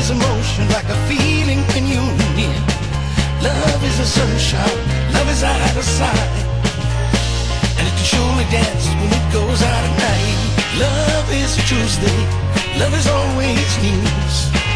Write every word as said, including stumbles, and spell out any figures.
is emotion, like a feeling when you're near. Love is a sunshine, love is out of sight, and it can surely dance when it goes out at night. Love is a Tuesday, love is always news.